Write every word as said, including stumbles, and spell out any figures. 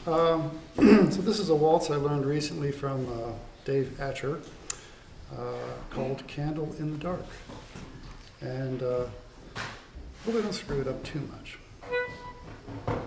Um, so this is a waltz I learned recently from uh, Dave Atcher uh, called Candle in the Dark. And uh, hopefully I don't screw it up too much.